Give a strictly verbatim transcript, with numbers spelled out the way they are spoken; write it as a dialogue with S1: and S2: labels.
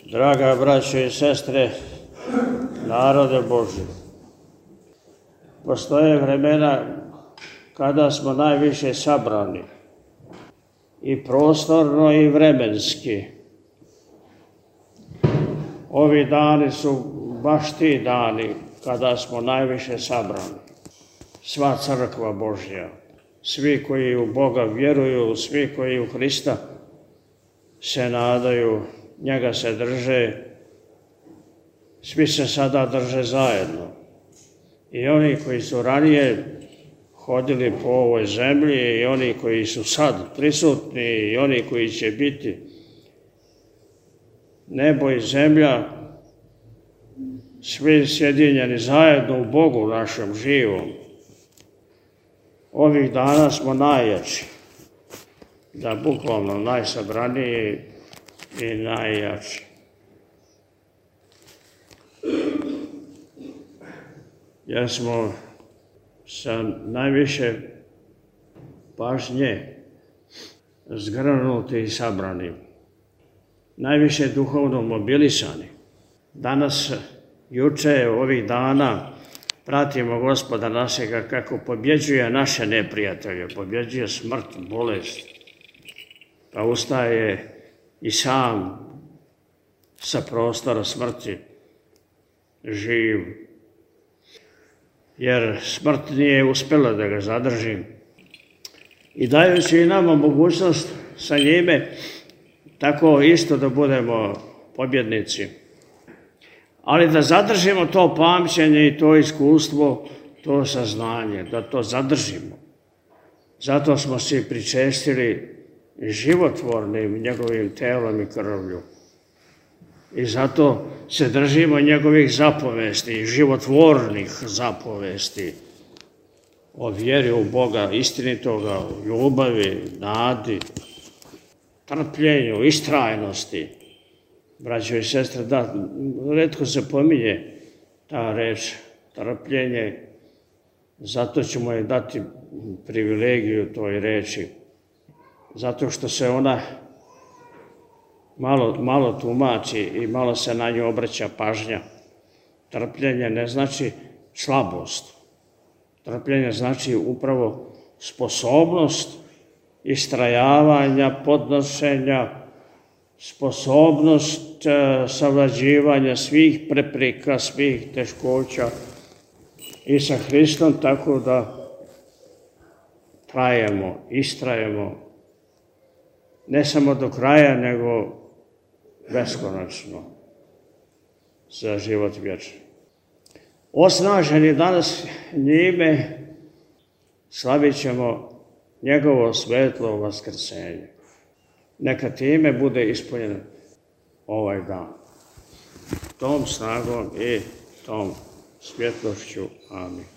S1: Draga braćo i sestre, narode Božji, postoje vremena kada smo najviše sabrani, i prostorno i vremenski. Ovi dani su baš ti dani kada smo najviše sabrani. Sva crkva Božja, svi koji u Boga vjeruju, svi koji u Hrista se nadaju, njega se drže, svi se sada drže zajedno. I oni koji su ranije hodili po ovoj zemlji, i oni koji su sad prisutni, i oni koji će biti. Nebo i zemlja, svi sjedinjeni zajedno u Bogu našem živom. Ovih dana smo najjači, da bukvalno najsabraniji i najjači. Jer smo sa najviše pažnje zgrnuti i sabrani, najviše duhovno mobilisani. Danas, juče, ovih dana, pratimo Gospoda našega kako pobjeđuje naše neprijatelje, pobjeđuje smrt, bolest, pa ustaje i sam sa prostora smrti živ, jer smrt nije uspjela da ga zadrži. I dajući i nama mogućnost sa njime tako isto da budemo pobjednici. Ali da zadržimo to pamćenje i to iskustvo, to saznanje, da to zadržimo. Zato smo se pričestili životvornim njegovim telom i krvlju. I zato se držimo njegovih zapovesti, životvornih zapovesti o vjeri u Boga, istinitoga, ljubavi, nadi, trpljenju, istrajnosti. Braćo i sestre, da, retko se pominje ta reč, trpljenje, zato ćemo je dati privilegiju toj reči, zato što se ona malo, malo tumači i malo se na nju obraća pažnja. Trpljenje ne znači slabost. Trpljenje znači upravo sposobnost istrajavanja, podnošenja, sposobnost savlađivanja svih prepreka, svih teškoća i sa Hristom, tako da trajemo, istrajemo, ne samo do kraja, nego beskonačno za život vječni. Osnaženi danas njime slavit ćemo njegovo svetlo vaskrsenje. Neka time bude ispunjen ovaj dan. Tom snagom i tom svjetlošću. Amin.